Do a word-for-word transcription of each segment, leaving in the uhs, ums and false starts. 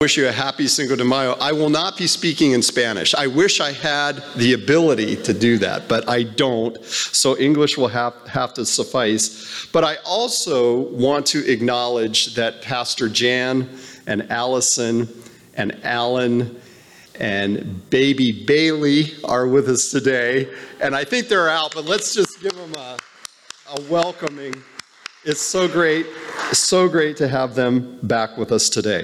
Wish you a happy Cinco de Mayo. I will not be speaking in Spanish. I wish I had the ability to do that, but I don't. So English will have, have to suffice. But I also want to acknowledge that Pastor Jan and Allison and Alan and baby Bailey are with us today. And I think they're out, but let's just give them a, a welcoming. It's so great, so great to have them back with us today.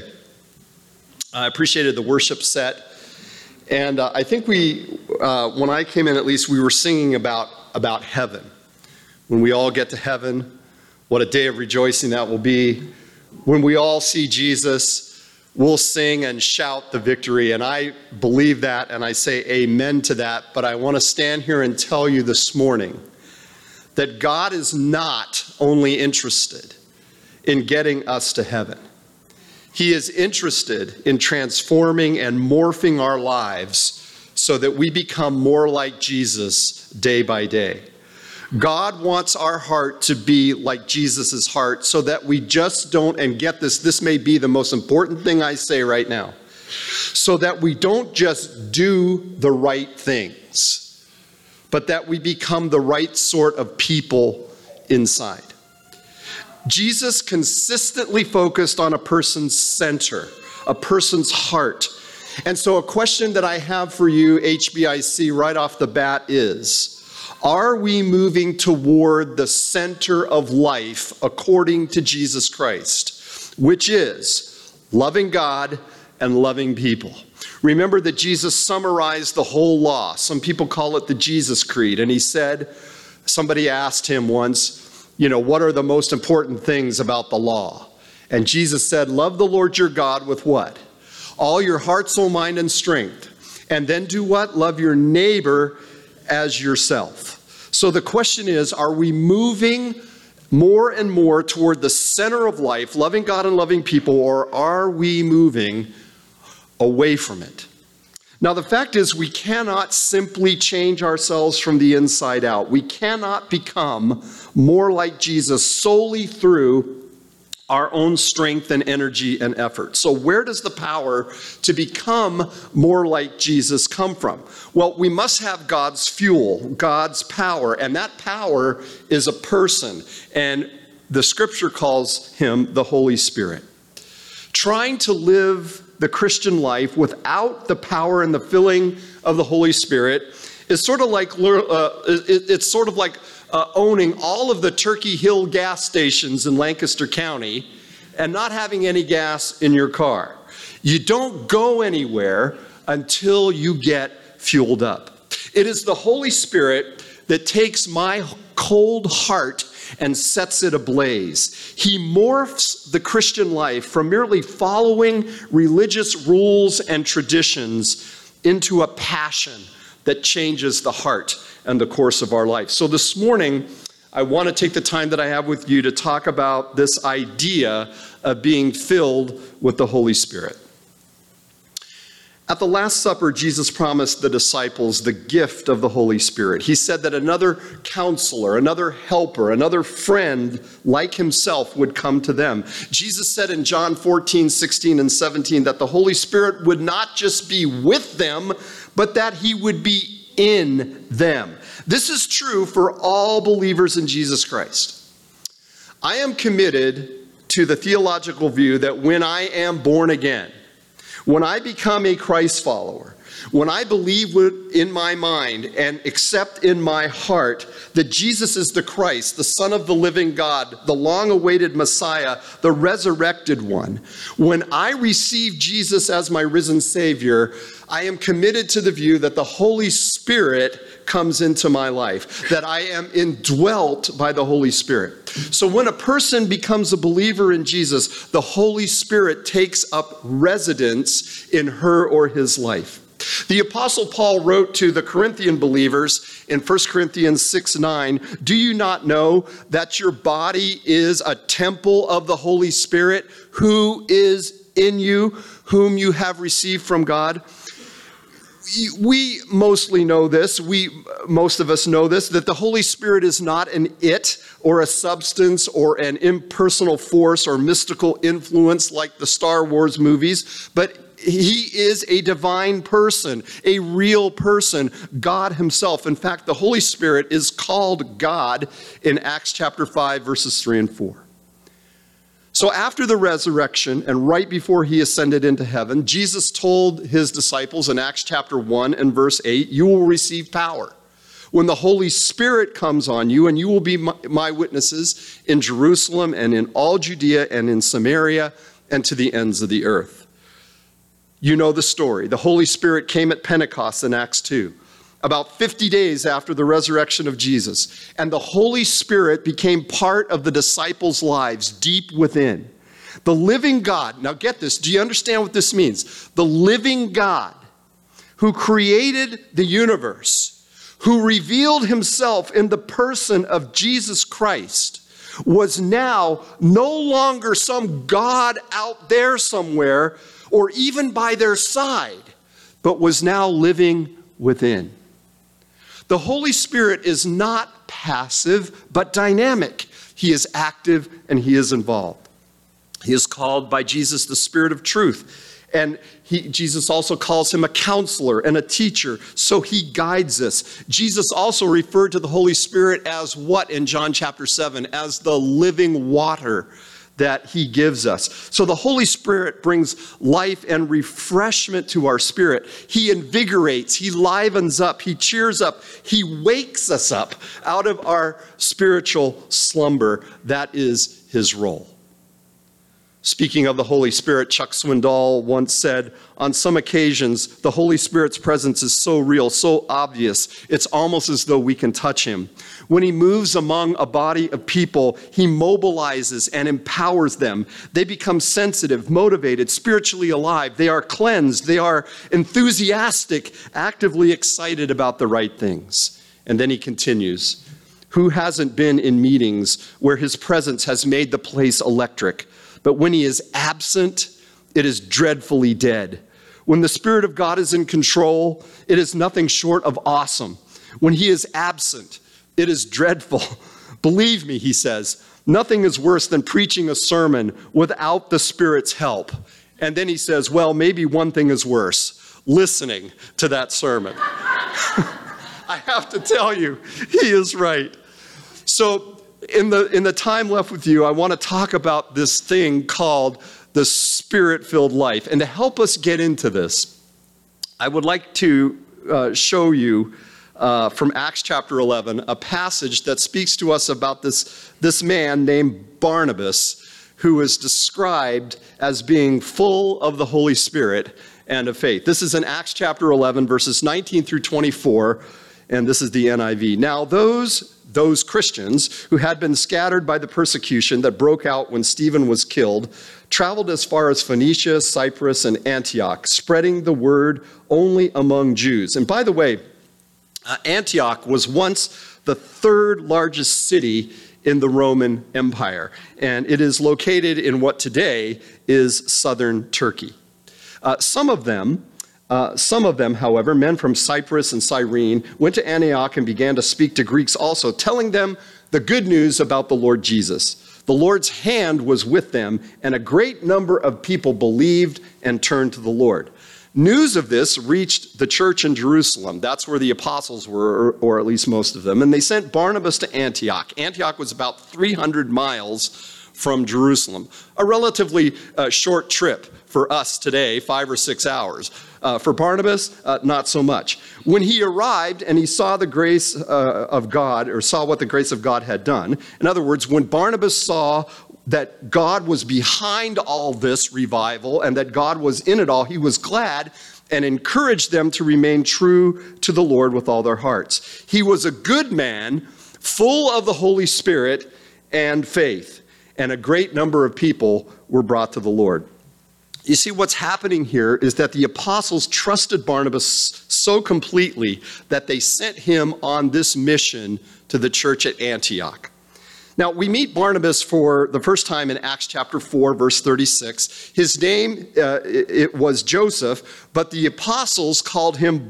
I appreciated the worship set, and uh, I think we, uh, when I came in at least, we were singing about, about heaven. When we all get to heaven, what a day of rejoicing that will be. When we all see Jesus, we'll sing and shout the victory, and I believe that, and I say amen to that, but I want to stand here and tell you this morning that God is not only interested in getting us to heaven. He is interested in transforming and morphing our lives so that we become more like Jesus day by day. God wants our heart to be like Jesus's heart so that we just don't, and get this, this may be the most important thing I say right now, so that we don't just do the right things, but that we become the right sort of people inside. Jesus consistently focused on a person's center, a person's heart. And so a question that I have for you, H B I C, right off the bat is, are we moving toward the center of life according to Jesus Christ, which is loving God and loving people? Remember that Jesus summarized the whole law. Some people call it the Jesus Creed. And he said, somebody asked him once, you know, what are the most important things about the law? And Jesus said, love the Lord your God with what? All your heart, soul, mind, and strength. And then do what? Love your neighbor as yourself. So the question is, are we moving more and more toward the center of life, loving God and loving people, or are we moving away from it? Now, the fact is, we cannot simply change ourselves from the inside out. We cannot become more like Jesus solely through our own strength and energy and effort. So where does the power to become more like Jesus come from? Well, we must have God's fuel, God's power, and that power is a person, and the scripture calls him the Holy Spirit. Trying to live the Christian life without the power and the filling of the Holy Spirit is sort of like uh, it's sort of like uh, owning all of the Turkey Hill gas stations in Lancaster County and not having any gas in your car. You don't go anywhere until you get fueled up. It is the Holy Spirit that takes my cold heart and sets it ablaze. He morphs the Christian life from merely following religious rules and traditions into a passion that changes the heart and the course of our life. So this morning, I want to take the time that I have with you to talk about this idea of being filled with the Holy Spirit. At the Last Supper, Jesus promised the disciples the gift of the Holy Spirit. He said that another counselor, another helper, another friend like himself would come to them. Jesus said in John fourteen, sixteen, and seventeen that the Holy Spirit would not just be with them, but that he would be in them. This is true for all believers in Jesus Christ. I am committed to the theological view that when I am born again, when I become a Christ follower, when I believe in my mind and accept in my heart that Jesus is the Christ, the Son of the living God, the long-awaited Messiah, the resurrected one, when I receive Jesus as my risen Savior, I am committed to the view that the Holy Spirit comes into my life, that I am indwelt by the Holy Spirit. So when a person becomes a believer in Jesus, the Holy Spirit takes up residence in her or his life. The Apostle Paul wrote to the Corinthian believers in First Corinthians six nine, do you not know that your body is a temple of the Holy Spirit who is in you, whom you have received from God? we mostly know this, we, most of us know this, that the Holy Spirit is not an it or a substance or an impersonal force or mystical influence like the Star Wars movies, but he is a divine person, a real person, God himself. In fact, the Holy Spirit is called God in Acts chapter five, verses three and four. So after the resurrection and right before he ascended into heaven, Jesus told his disciples in Acts chapter one and verse eight, you will receive power when the Holy Spirit comes on you, and you will be my, my witnesses in Jerusalem and in all Judea and in Samaria and to the ends of the earth. You know the story. The Holy Spirit came at Pentecost in Acts two, about fifty days after the resurrection of Jesus. And the Holy Spirit became part of the disciples' lives deep within. The living God, now get this, do you understand what this means? The living God who created the universe, who revealed himself in the person of Jesus Christ, was now no longer some God out there somewhere or even by their side, but was now living within. The Holy Spirit is not passive, but dynamic. He is active and he is involved. He is called by Jesus the Spirit of truth. And he, Jesus also calls him a counselor and a teacher, so he guides us. Jesus also referred to the Holy Spirit as what in John chapter seven? As the living water that he gives us. So the Holy Spirit brings life and refreshment to our spirit. He invigorates, he livens up, he cheers up, he wakes us up out of our spiritual slumber. That is his role. Speaking of the Holy Spirit, Chuck Swindoll once said, on some occasions, the Holy Spirit's presence is so real, so obvious, it's almost as though we can touch him. When he moves among a body of people, he mobilizes and empowers them. They become sensitive, motivated, spiritually alive. They are cleansed. They are enthusiastic, actively excited about the right things. And then he continues, who hasn't been in meetings where his presence has made the place electric? But when he is absent, it is dreadfully dead. When the Spirit of God is in control, it is nothing short of awesome. When he is absent, it is dreadful. Believe me, he says, nothing is worse than preaching a sermon without the Spirit's help. And then he says, well, maybe one thing is worse, listening to that sermon. I have to tell you, he is right. So in the, in the time left with you, I want to talk about this thing called the Spirit-filled life. And to help us get into this, I would like to uh, show you Uh, from Acts chapter eleven, a passage that speaks to us about this, this man named Barnabas, who is described as being full of the Holy Spirit and of faith. This is in Acts chapter eleven, verses nineteen through twenty-four, and this is the N I V. Now those, those Christians who had been scattered by the persecution that broke out when Stephen was killed traveled as far as Phoenicia, Cyprus, and Antioch, spreading the word only among Jews. And by the way, Uh, Antioch was once the third largest city in the Roman Empire, and it is located in what today is southern Turkey. Uh, some of them, uh, some of them, however, men from Cyprus and Cyrene, went to Antioch and began to speak to Greeks also, telling them the good news about the Lord Jesus. The Lord's hand was with them, and a great number of people believed and turned to the Lord. News of this reached the church in Jerusalem. That's where the apostles were, or, or at least most of them. And they sent Barnabas to Antioch. Antioch was about three hundred miles from Jerusalem. A relatively uh, short trip for us today, five or six hours. Uh, for Barnabas, uh, not so much. When he arrived and he saw the grace uh, of God, or saw what the grace of God had done, in other words, when Barnabas saw that God was behind all this revival and that God was in it all, he was glad and encouraged them to remain true to the Lord with all their hearts. He was a good man, full of the Holy Spirit and faith, and a great number of people were brought to the Lord. You see, what's happening here is that the apostles trusted Barnabas so completely that they sent him on this mission to the church at Antioch. Now, we meet Barnabas for the first time in Acts chapter four, verse thirty-six. His name, uh, it, it was Joseph, but the apostles called him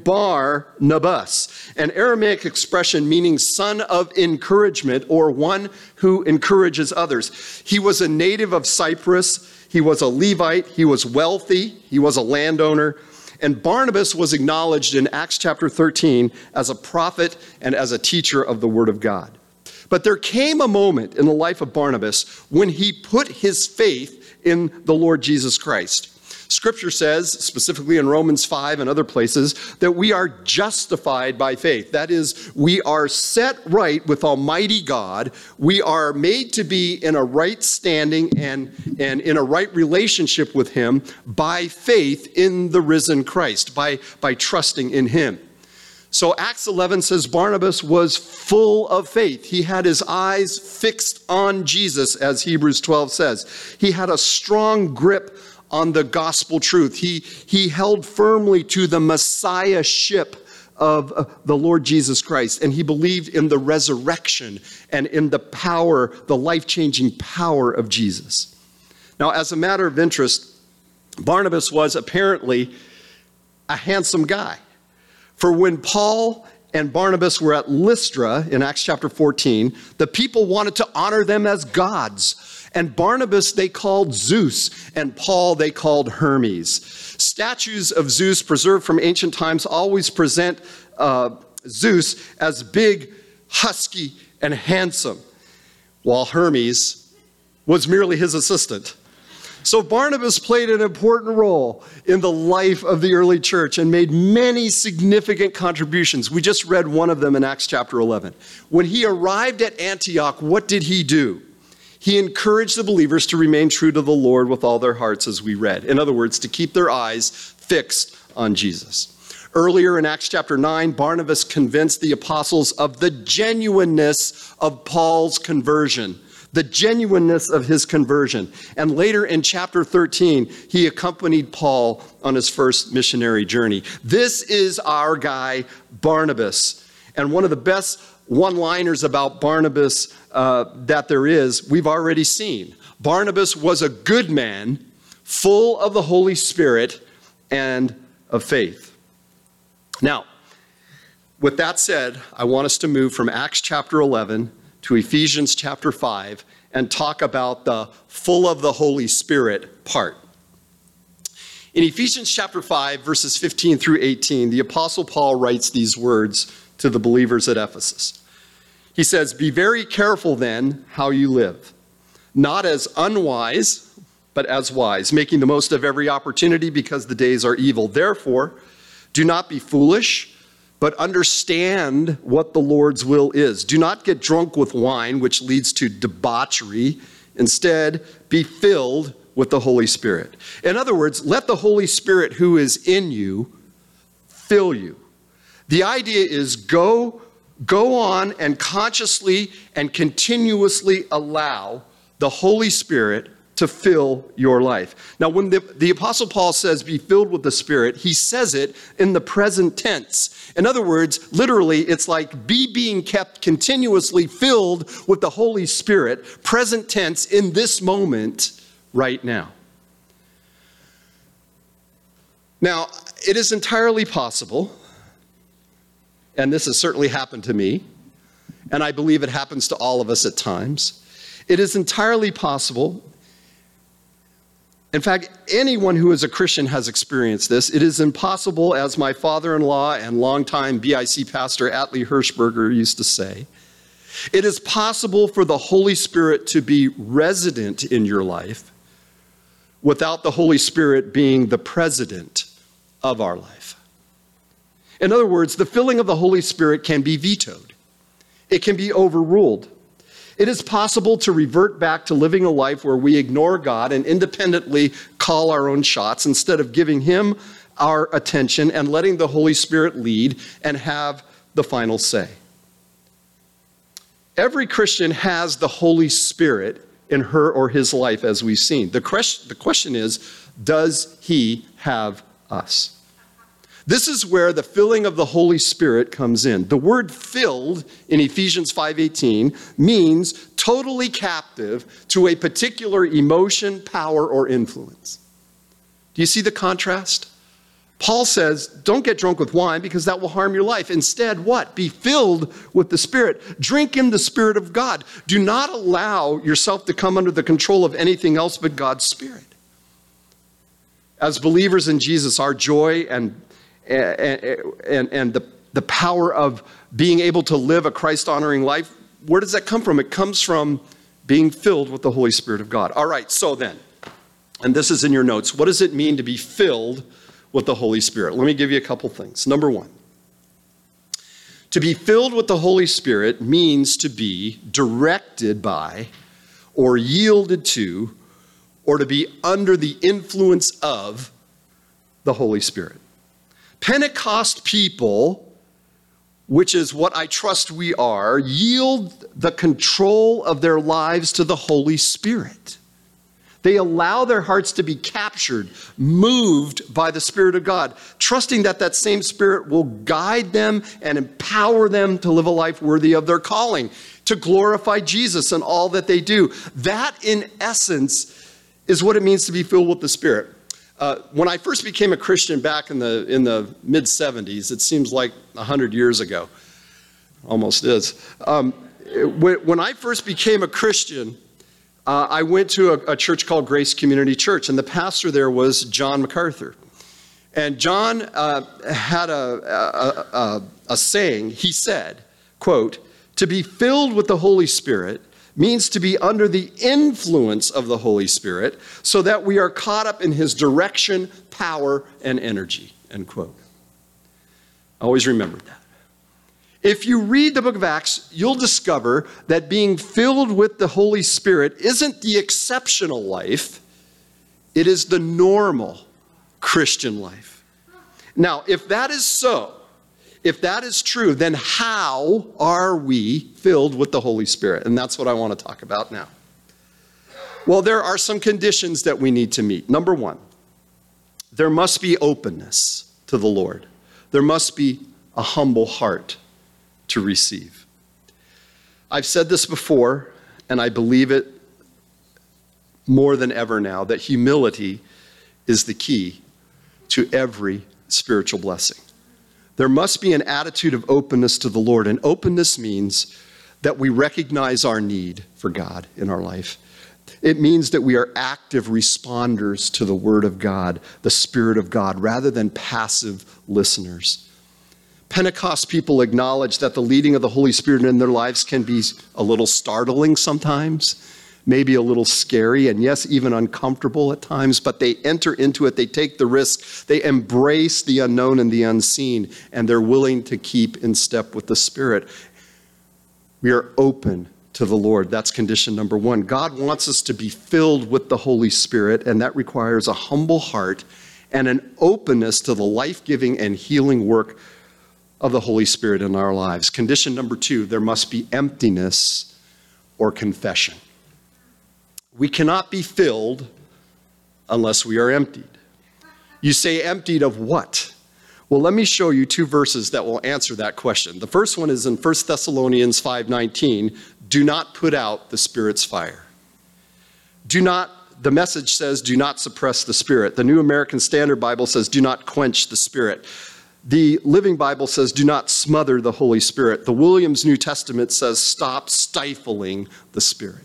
Bar-Nabas, an Aramaic expression meaning son of encouragement, or one who encourages others. He was a native of Cyprus. He was a Levite. He was wealthy. He was a landowner. And Barnabas was acknowledged in Acts chapter thirteen as a prophet and as a teacher of the word of God. But there came a moment in the life of Barnabas when he put his faith in the Lord Jesus Christ. Scripture says, specifically in Romans five and other places, that we are justified by faith. That is, we are set right with Almighty God. We are made to be in a right standing and, and in a right relationship with Him by faith in the risen Christ, by, by trusting in Him. So Acts eleven says Barnabas was full of faith. He had his eyes fixed on Jesus, as Hebrews twelve says. He had a strong grip on the gospel truth. He, he held firmly to the Messiahship of uh, the Lord Jesus Christ, and he believed in the resurrection and in the power, the life-changing power of Jesus. Now, as a matter of interest, Barnabas was apparently a handsome guy. For when Paul and Barnabas were at Lystra in Acts chapter fourteen, the people wanted to honor them as gods. And Barnabas they called Zeus, and Paul they called Hermes. Statues of Zeus preserved from ancient times always present uh, Zeus as big, husky, and handsome, while Hermes was merely his assistant. So Barnabas played an important role in the life of the early church and made many significant contributions. We just read one of them in Acts chapter eleven. When he arrived at Antioch, what did he do? He encouraged the believers to remain true to the Lord with all their hearts, as we read. In other words, to keep their eyes fixed on Jesus. Earlier in Acts chapter nine, Barnabas convinced the apostles of the genuineness of Paul's conversion. The genuineness of his conversion. And later in chapter thirteen, he accompanied Paul on his first missionary journey. This is our guy, Barnabas. And one of the best one-liners about Barnabas uh, that there is, we've already seen. Barnabas was a good man, full of the Holy Spirit and of faith. Now, with that said, I want us to move from Acts chapter eleven to Ephesians chapter five and talk about the full of the Holy Spirit part. In Ephesians chapter five, verses fifteen through eighteen, the Apostle Paul writes these words to the believers at Ephesus. He says, "Be very careful then how you live, not as unwise, but as wise, making the most of every opportunity because the days are evil. Therefore, do not be foolish, but understand what the Lord's will is. Do not get drunk with wine, which leads to debauchery. Instead, be filled with the Holy Spirit." In other words, let the Holy Spirit who is in you fill you. The idea is go, go on and consciously and continuously allow the Holy Spirit to fill your life. Now, when the, the Apostle Paul says be filled with the Spirit, he says it in the present tense. In other words, literally, it's like be being kept continuously filled with the Holy Spirit, present tense, in this moment right now. Now, it is entirely possible, and this has certainly happened to me, and I believe it happens to all of us at times. It is entirely possible. In fact, anyone who is a Christian has experienced this. It is impossible, as my father-in-law and longtime B I C pastor Atlee Hirschberger used to say, it is possible for the Holy Spirit to be resident in your life without the Holy Spirit being the president of our life. In other words, the filling of the Holy Spirit can be vetoed. It can be overruled. It is possible to revert back to living a life where we ignore God and independently call our own shots instead of giving Him our attention and letting the Holy Spirit lead and have the final say. Every Christian has the Holy Spirit in her or his life, as we've seen. The question, the question is, does he have us? This is where the filling of the Holy Spirit comes in. The word filled in Ephesians five eighteen means totally captive to a particular emotion, power, or influence. Do you see the contrast? Paul says, don't get drunk with wine because that will harm your life. Instead, what? Be filled with the Spirit. Drink in the Spirit of God. Do not allow yourself to come under the control of anything else but God's Spirit. As believers in Jesus, our joy and, and, and, and the, the power of being able to live a Christ-honoring life, where does that come from? It comes from being filled with the Holy Spirit of God. All right, so then, and this is in your notes, what does it mean to be filled with the Holy Spirit? Let me give you a couple things. Number one, to be filled with the Holy Spirit means to be directed by or yielded to or to be under the influence of the Holy Spirit. Pentecost people, which is what I trust we are, yield the control of their lives to the Holy Spirit. They allow their hearts to be captured, moved by the Spirit of God, trusting that that same Spirit will guide them and empower them to live a life worthy of their calling, to glorify Jesus in all that they do. That, in essence, is what it means to be filled with the Spirit. Uh, when I first became a Christian back in the in the mid seventies, it seems like one hundred years ago, almost is. Um, when, when I first became a Christian, uh, I went to a, a church called Grace Community Church, and the pastor there was John MacArthur. And John uh, had a, a, a, a saying. He said, quote, "To be filled with the Holy Spirit means to be under the influence of the Holy Spirit so that we are caught up in his direction, power, and energy," end quote. I always remembered that. If you read the book of Acts, you'll discover that being filled with the Holy Spirit isn't the exceptional life, it is the normal Christian life. Now, if that is so, if that is true, then how are we filled with the Holy Spirit? And that's what I want to talk about now. Well, there are some conditions that we need to meet. Number one, there must be openness to the Lord. There must be a humble heart to receive. I've said this before, and I believe it more than ever now, that humility is the key to every spiritual blessing. There must be an attitude of openness to the Lord, and openness means that we recognize our need for God in our life. It means that we are active responders to the Word of God, the Spirit of God, rather than passive listeners. Pentecost people acknowledge that the leading of the Holy Spirit in their lives can be a little startling sometimes, maybe a little scary, and yes, even uncomfortable at times, but they enter into it, they take the risk, they embrace the unknown and the unseen, and they're willing to keep in step with the Spirit. We are open to the Lord. That's condition number one. God wants us to be filled with the Holy Spirit, and that requires a humble heart and an openness to the life-giving and healing work of the Holy Spirit in our lives. Condition number two, there must be emptiness or confession. We cannot be filled unless we are emptied. You say emptied of what? Well, let me show you two verses that will answer that question. The first one is in First Thessalonians five nineteen. Do not put out the Spirit's fire. Do not, the Message says, do not suppress the Spirit. The New American Standard Bible says, do not quench the Spirit. The Living Bible says, do not smother the Holy Spirit. The Williams New Testament says, stop stifling the Spirit.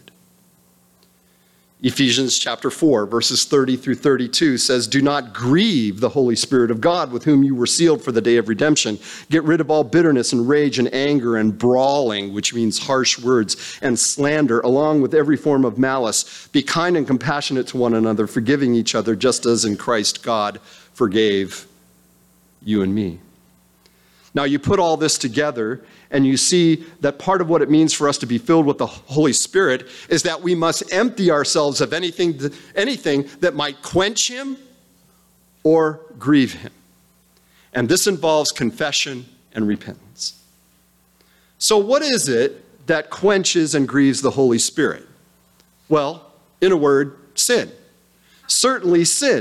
Ephesians chapter four, verses thirty through thirty-two says, do not grieve the Holy Spirit of God with whom you were sealed for the day of redemption. Get rid of all bitterness and rage and anger and brawling, which means harsh words, and slander, along with every form of malice. Be kind and compassionate to one another, forgiving each other, just as in Christ God forgave you and me. Now you put all this together and you see that part of what it means for us to be filled with the Holy Spirit is that we must empty ourselves of anything, anything that might quench him or grieve him. And this involves confession and repentance. So what is it that quenches and grieves the Holy Spirit? Well, in a word, sin. Certainly sin.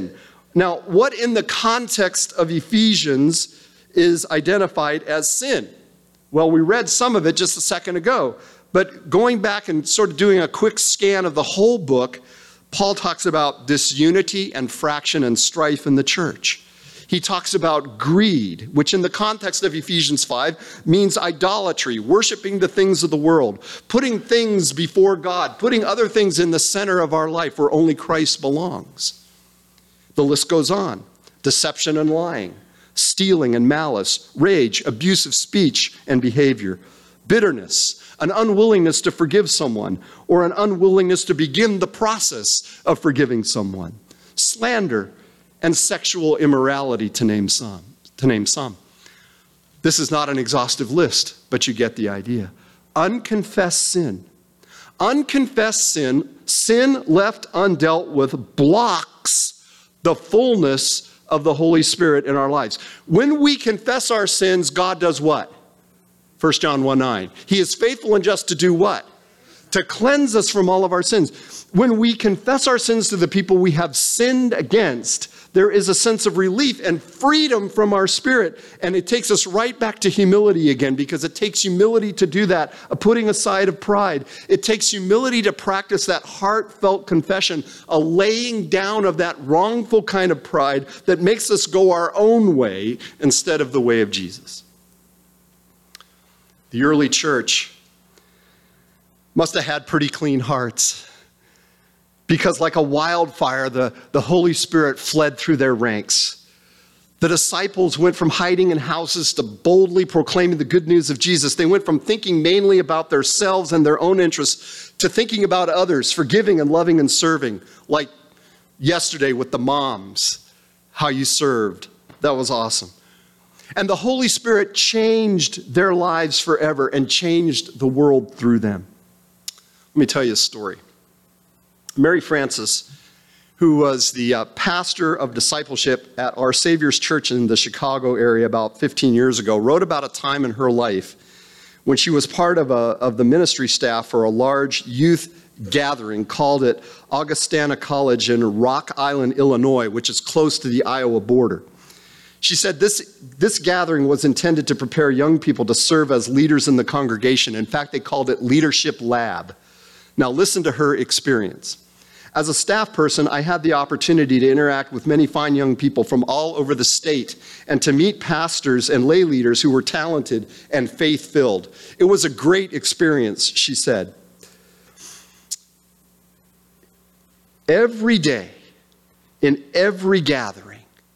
Now, what in the context of Ephesians is identified as sin? Well, we read some of it just a second ago, but going back and sort of doing a quick scan of the whole book, Paul talks about disunity and fraction and strife in the church. He talks about greed, which in the context of Ephesians five means idolatry, worshiping the things of the world, putting things before God, putting other things in the center of our life where only Christ belongs. The list goes on. Deception and lying, stealing and malice, rage, abusive speech and behavior, bitterness, an unwillingness to forgive someone, or an unwillingness to begin the process of forgiving someone, slander, and sexual immorality, to name some. To name some. This is not an exhaustive list, but you get the idea. Unconfessed sin. Unconfessed sin, sin left undealt with, blocks the fullness of the Holy Spirit in our lives. When we confess our sins, God does what? First John one nine. He is faithful and just to do what? To cleanse us from all of our sins. When we confess our sins to the people we have sinned against, there is a sense of relief and freedom from our spirit. And it takes us right back to humility again, because it takes humility to do that, a putting aside of pride. It takes humility to practice that heartfelt confession, a laying down of that wrongful kind of pride that makes us go our own way instead of the way of Jesus. The early church must have had pretty clean hearts, because like a wildfire, the, the Holy Spirit fled through their ranks. The disciples went from hiding in houses to boldly proclaiming the good news of Jesus. They went from thinking mainly about themselves and their own interests to thinking about others, forgiving and loving and serving. Like yesterday with the moms, how you served. That was awesome. And the Holy Spirit changed their lives forever and changed the world through them. Let me tell you a story. Mary Frances, who was the uh, pastor of discipleship at Our Savior's Church in the Chicago area about fifteen years ago, wrote about a time in her life when she was part of, a, of the ministry staff for a large youth gathering, called it Augustana College in Rock Island, Illinois, which is close to the Iowa border. She said this, this gathering was intended to prepare young people to serve as leaders in the congregation. In fact, they called it Leadership Lab. Now listen to her experience. As a staff person, I had the opportunity to interact with many fine young people from all over the state and to meet pastors and lay leaders who were talented and faith-filled. It was a great experience, she said. Every day, in every gathering,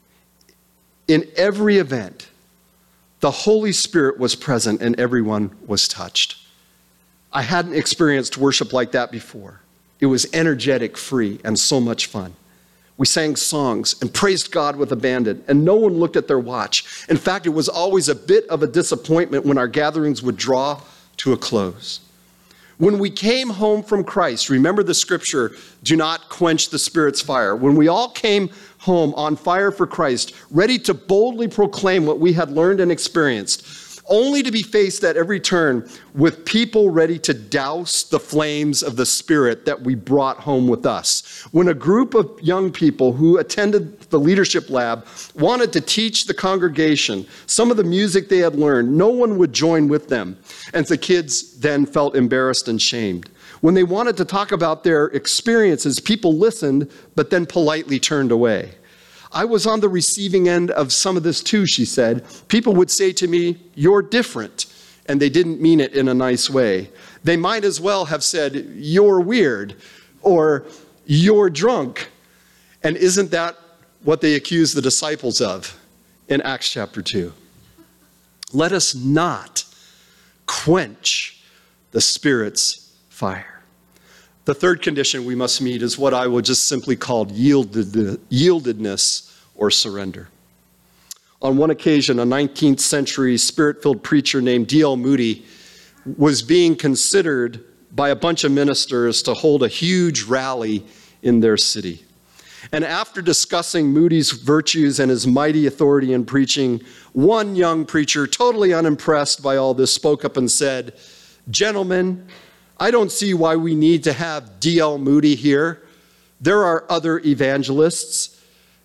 in every event, the Holy Spirit was present and everyone was touched. I hadn't experienced worship like that before. It was energetic, free, and so much fun. We sang songs and praised God with abandon, and no one looked at their watch. In fact, it was always a bit of a disappointment when our gatherings would draw to a close. When we came home from Christ, remember the scripture, do not quench the Spirit's fire. When we all came home on fire for Christ, ready to boldly proclaim what we had learned and experienced, only to be faced at every turn with people ready to douse the flames of the Spirit that we brought home with us. When a group of young people who attended the leadership lab wanted to teach the congregation some of the music they had learned, no one would join with them, and the kids then felt embarrassed and shamed. When they wanted to talk about their experiences, people listened, but then politely turned away. I was on the receiving end of some of this too, she said. People would say to me, you're different, and they didn't mean it in a nice way. They might as well have said, you're weird, or you're drunk. And isn't that what they accused the disciples of in Acts chapter two? Let us not quench the Spirit's fire. The third condition we must meet is what I would just simply call yielded, yieldedness or surrender. On one occasion, a nineteenth century spirit-filled preacher named D L Moody was being considered by a bunch of ministers to hold a huge rally in their city. And after discussing Moody's virtues and his mighty authority in preaching, one young preacher, totally unimpressed by all this, spoke up and said, "Gentlemen, I don't see why we need to have D L Moody here. There are other evangelists.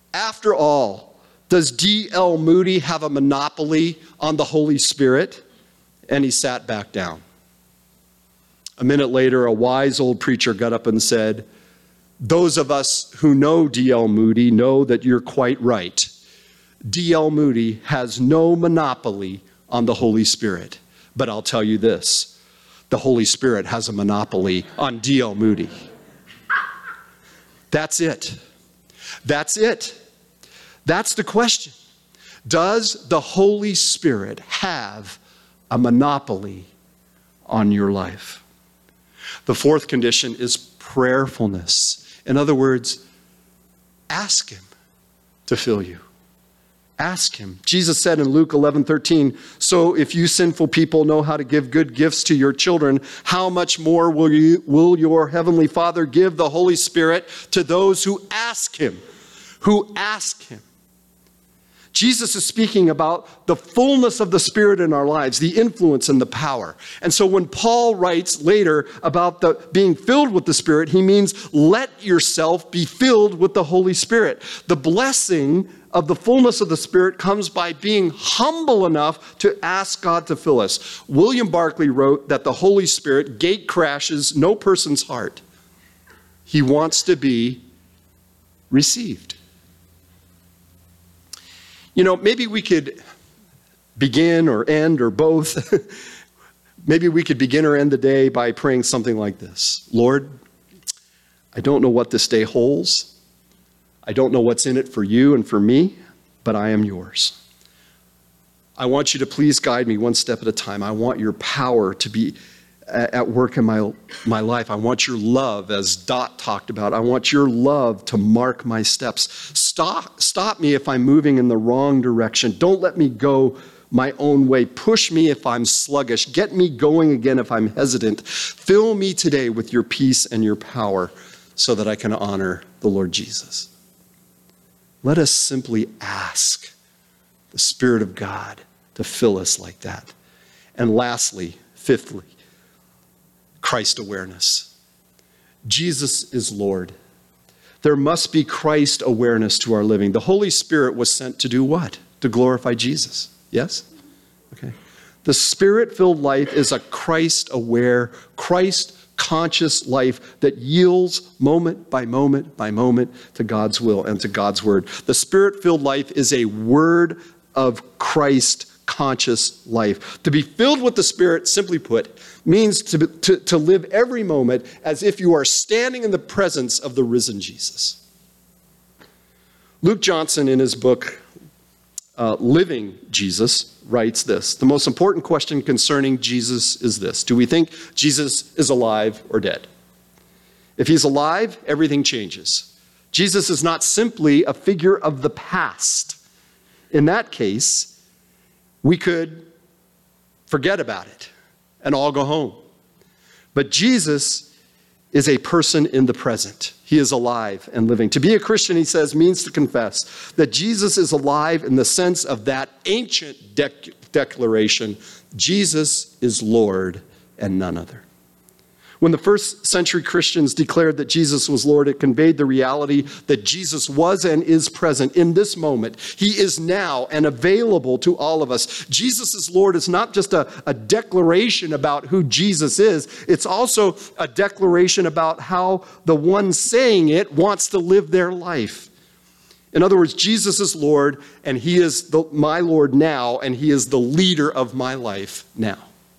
After all, does D L Moody have a monopoly on the Holy Spirit? And he sat back down. A minute later, a wise old preacher got up and said, those of us who know D L Moody know that you're quite right. D L Moody has no monopoly on the Holy Spirit. But I'll tell you this, the Holy Spirit has a monopoly on D L Moody. That's it. That's it. That's the question. Does the Holy Spirit have a monopoly on your life? The fourth condition is prayerfulness. In other words, ask him to fill you. Ask him. Jesus said in Luke eleven thirteen, so if you sinful people know how to give good gifts to your children, how much more will you, will your heavenly Father give the Holy Spirit to those who ask him? Who ask him. Jesus is speaking about the fullness of the Spirit in our lives, the influence and the power. And so when Paul writes later about the being filled with the Spirit, he means let yourself be filled with the Holy Spirit. The blessing of the fullness of the Spirit comes by being humble enough to ask God to fill us. William Barclay wrote that the Holy Spirit gate crashes no person's heart. He wants to be received. You know, maybe we could begin or end or both. Maybe we could begin or end the day by praying something like this. Lord, I don't know what this day holds. I don't know what's in it for you and for me, but I am yours. I want you to please guide me one step at a time. I want your power to be at work in my, my life. I want your love, as Dot talked about. I want your love to mark my steps. Stop, stop me if I'm moving in the wrong direction. Don't let me go my own way. Push me if I'm sluggish. Get me going again if I'm hesitant. Fill me today with your peace and your power so that I can honor the Lord Jesus. Let us simply ask the Spirit of God to fill us like that. And lastly, fifthly, Christ awareness. Jesus is Lord. There must be Christ awareness to our living. The Holy Spirit was sent to do what? To glorify Jesus. Yes? Okay. The Spirit-filled life is a Christ-aware, Christ-conscious life that yields moment by moment by moment to God's will and to God's word. The Spirit-filled life is a word of Christ conscious life. To be filled with the Spirit, simply put, means to, to, to live every moment as if you are standing in the presence of the risen Jesus. Luke Johnson, in his book, uh, Living Jesus, writes this. The most important question concerning Jesus is this. Do we think Jesus is alive or dead? If he's alive, everything changes. Jesus is not simply a figure of the past. In that case, we could forget about it and all go home. But Jesus is a person in the present. He is alive and living. To be a Christian, he says, means to confess that Jesus is alive in the sense of that ancient dec- declaration, Jesus is Lord and none other. When the first century Christians declared that Jesus was Lord, it conveyed the reality that Jesus was and is present in this moment. He is now and available to all of us. Jesus is Lord is not just a, a declaration about who Jesus is. It's also a declaration about how the one saying it wants to live their life. In other words, Jesus is Lord, and he is the, my Lord now, and he is the leader of my life now.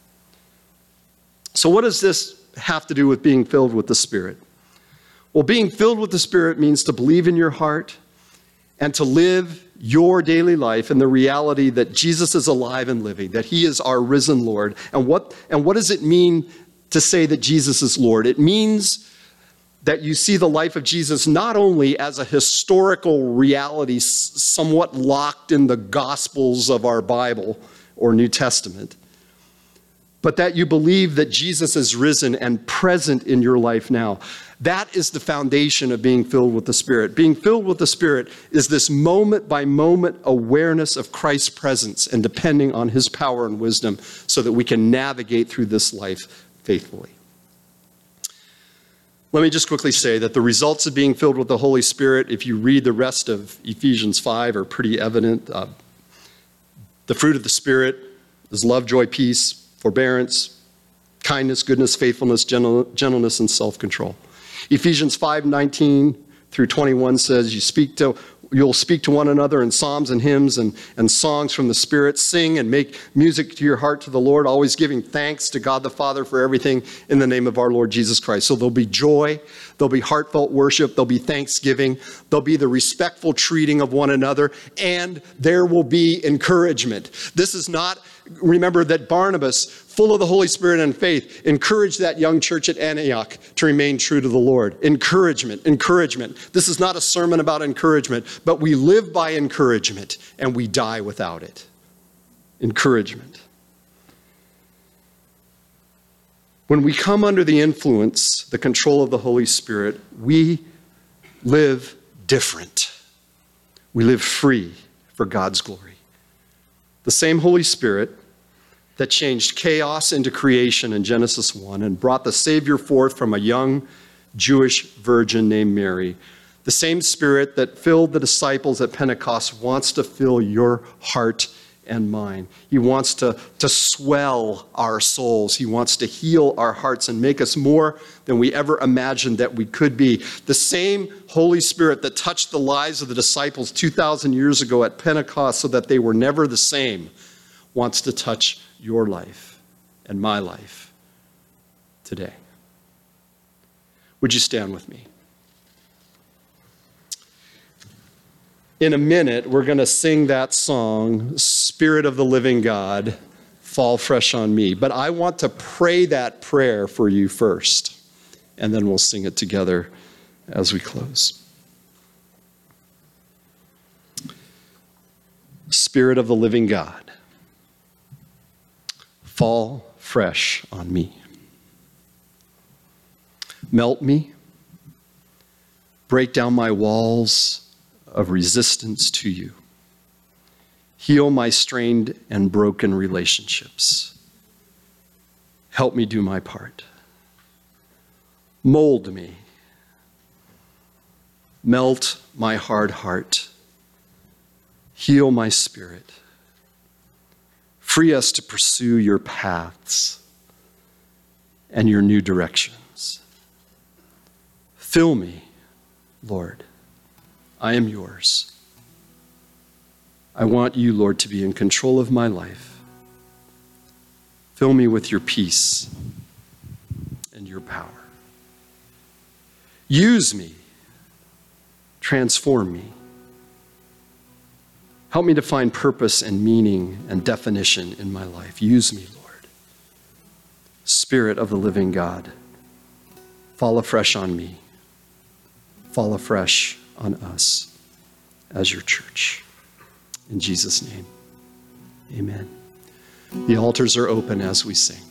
So what does this have to do with being filled with the Spirit? Well, being filled with the Spirit means to believe in your heart and to live your daily life in the reality that Jesus is alive and living, that he is our risen Lord. And what, and what does it mean to say that Jesus is Lord? It means that you see the life of Jesus not only as a historical reality somewhat locked in the Gospels of our Bible or New Testament, but that you believe that Jesus is risen and present in your life now. That is the foundation of being filled with the Spirit. Being filled with the Spirit is this moment-by-moment awareness of Christ's presence and depending on his power and wisdom so that we can navigate through this life faithfully. Let me just quickly say that the results of being filled with the Holy Spirit, if you read the rest of Ephesians five, are pretty evident. Uh, the fruit of the Spirit is love, joy, peace, forbearance, kindness, goodness, faithfulness, gentle, gentleness, and self-control. Ephesians five nineteen through twenty-one says, you speak to, you'll speak to one another in psalms and hymns and, and songs from the Spirit. Sing and make music to your heart to the Lord, always giving thanks to God the Father for everything in the name of our Lord Jesus Christ. So there'll be joy, there'll be heartfelt worship, there'll be thanksgiving, there'll be the respectful treating of one another, and there will be encouragement. This is not, remember that Barnabas, full of the Holy Spirit and faith, encouraged that young church at Antioch to remain true to the Lord. Encouragement, encouragement. This is not a sermon about encouragement, but we live by encouragement and we die without it. Encouragement. When we come under the influence, the control of the Holy Spirit, we live different. We live free for God's glory. The same Holy Spirit that changed chaos into creation in Genesis one and brought the Savior forth from a young Jewish virgin named Mary, the same Spirit that filled the disciples at Pentecost wants to fill your heart and mine. He wants to, to swell our souls. He wants to heal our hearts and make us more than we ever imagined that we could be. The same Holy Spirit that touched the lives of the disciples two thousand years ago at Pentecost so that they were never the same wants to touch your life and my life today. Would you stand with me? In a minute, we're going to sing that song, Spirit of the Living God, Fall Fresh on Me. But I want to pray that prayer for you first, and then we'll sing it together as we close. Spirit of the living God, fall fresh on me. Melt me, break down my walls of resistance to you. Heal my strained and broken relationships. Help me do my part. Mold me. Melt my hard heart. Heal my spirit. Free us to pursue your paths and your new directions. Fill me, Lord. I am yours. I want you, Lord, to be in control of my life. Fill me with your peace and your power. Use me. Transform me. Help me to find purpose and meaning and definition in my life. Use me, Lord. Spirit of the living God, fall afresh on me. Fall afresh on us as your church. In Jesus' name, amen. The altars are open as we sing.